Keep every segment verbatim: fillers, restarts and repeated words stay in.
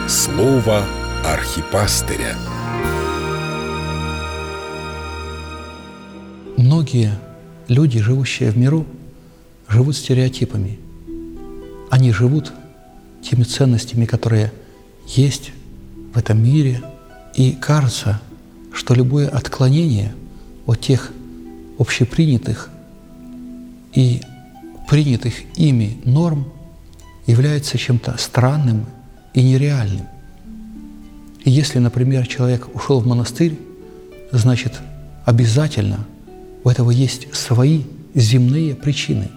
Слово архипастыря. Многие люди, живущие в миру, живут стереотипами. Они живут теми ценностями, которые есть в этом мире, и кажется, что любое отклонение от тех общепринятых и принятых ими норм является чем-то странным и нереальным. И если, например, человек ушел в монастырь, значит, обязательно у этого есть свои земные причины.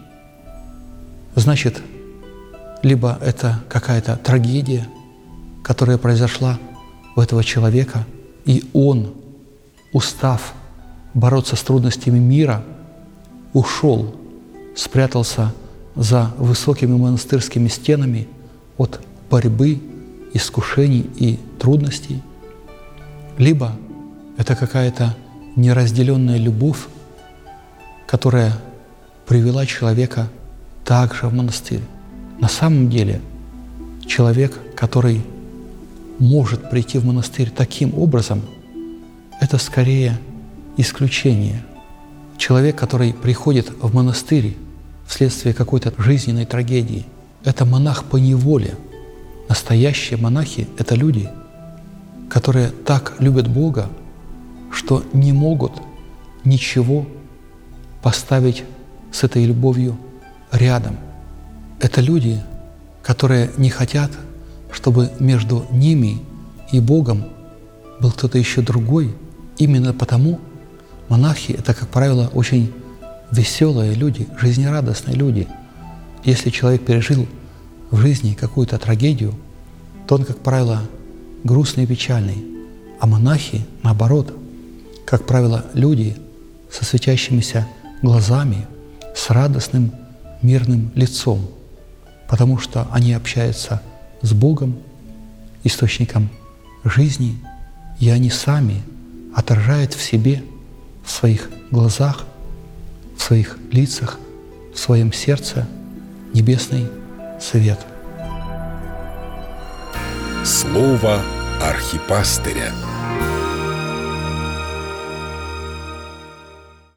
Значит, либо это какая-то трагедия, которая произошла у этого человека, и он, устав бороться с трудностями мира, ушел, спрятался за высокими монастырскими стенами от борьбы, искушений и трудностей, либо это какая-то неразделенная любовь, которая привела человека также в монастырь. На самом деле человек, который может прийти в монастырь таким образом, это скорее исключение. Человек, который приходит в монастырь вследствие какой-то жизненной трагедии, это монах по неволе. Настоящие монахи – это люди, которые так любят Бога, что не могут ничего поставить с этой любовью рядом. Это люди, которые не хотят, чтобы между ними и Богом был кто-то еще другой. Именно потому монахи – это, как правило, очень веселые люди, жизнерадостные люди. Если человек пережил в жизни какую-то трагедию, то он, как правило, грустный и печальный. А монахи, наоборот, как правило, люди со светящимися глазами, с радостным, мирным лицом, потому что они общаются с Богом, источником жизни, и они сами отражают в себе, в своих глазах, в своих лицах, в своем сердце небесный свет. Слово архипастыря.